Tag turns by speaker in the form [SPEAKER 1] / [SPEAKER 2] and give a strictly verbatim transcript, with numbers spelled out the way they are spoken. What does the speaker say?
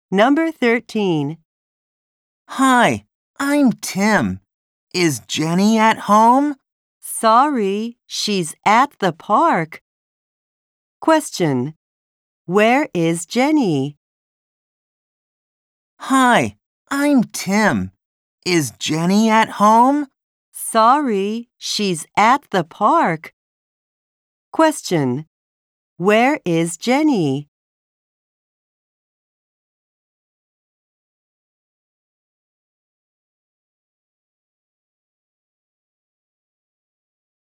[SPEAKER 1] Number thirteen.
[SPEAKER 2] Hi, I'm Tim. Is Jenny at home?
[SPEAKER 1] Sorry, she's at the park. Question. Where is Jenny?
[SPEAKER 2] Hi, I'm Tim. Is Jenny at home?
[SPEAKER 1] Sorry, she's at the park. Question. Where is Jenny?